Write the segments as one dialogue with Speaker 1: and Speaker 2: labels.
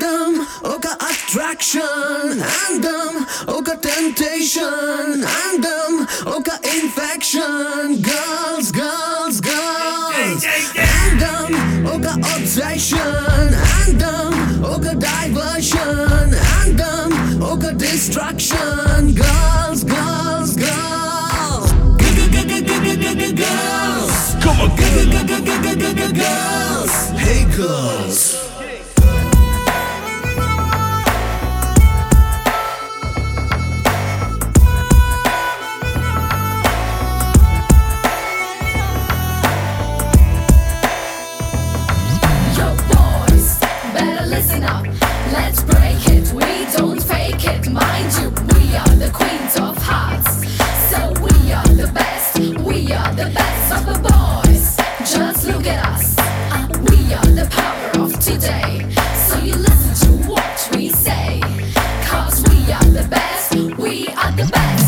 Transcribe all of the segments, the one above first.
Speaker 1: అందం ఒక అట్రాక్షన్, అందం ఒక టెంప్టేషన్, అందం ఒక ఇన్ఫెక్షన్. గర్ల్స్ గర్ల్స్ గర్ల్స్, అందం ఒక obsession, అందం ఒక డైవర్షన్, అందం ఒక distraction. Girls girls girls, girls,
Speaker 2: Come on,
Speaker 1: girls, hey girls.
Speaker 3: Yo boys, better listen up. Let's break it, we don't fake it. Mind you, we are the queens of hearts. So we are the best, we are the best of the boys. Just look at us, we are the power of today. So you listen to what we say, cause we are the best, we are the best.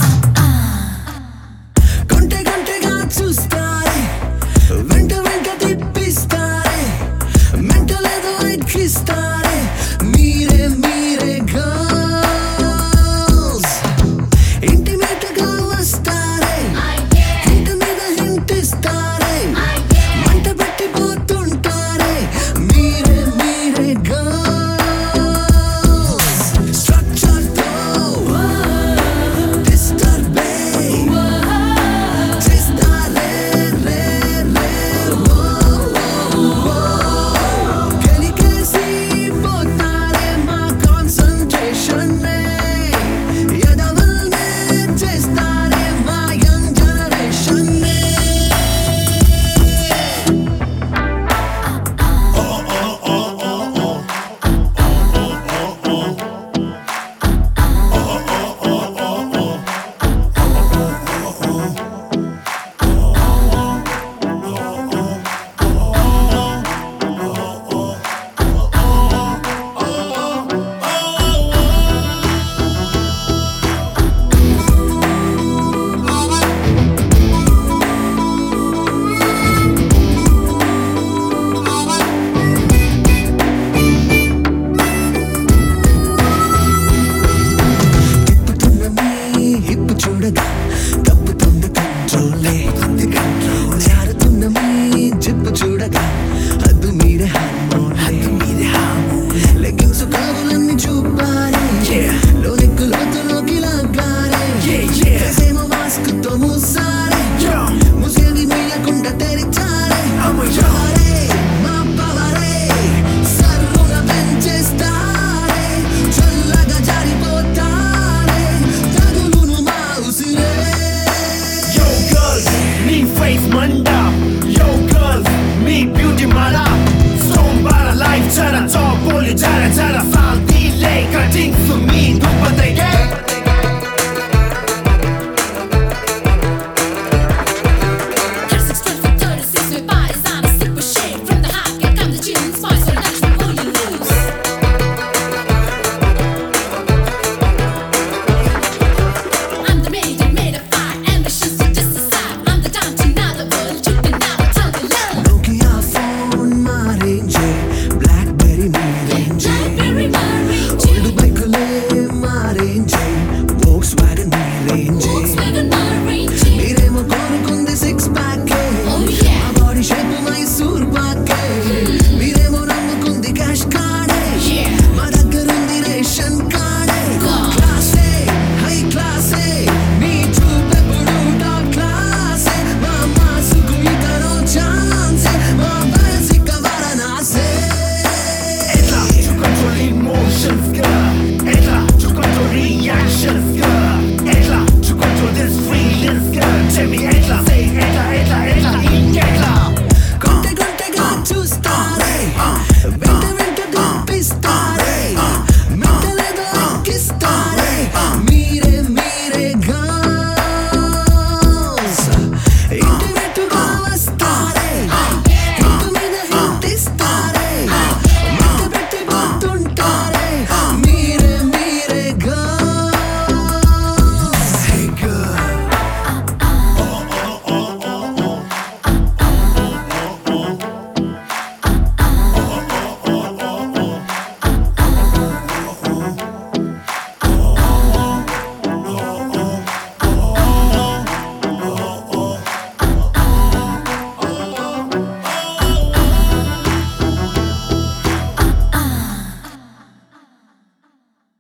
Speaker 1: కొంటె కొంటెగా చూస్తాయి, వెంట వెంట తిప్పిస్తాయి, మెంటలేదో ఎక్కిస్తాయి.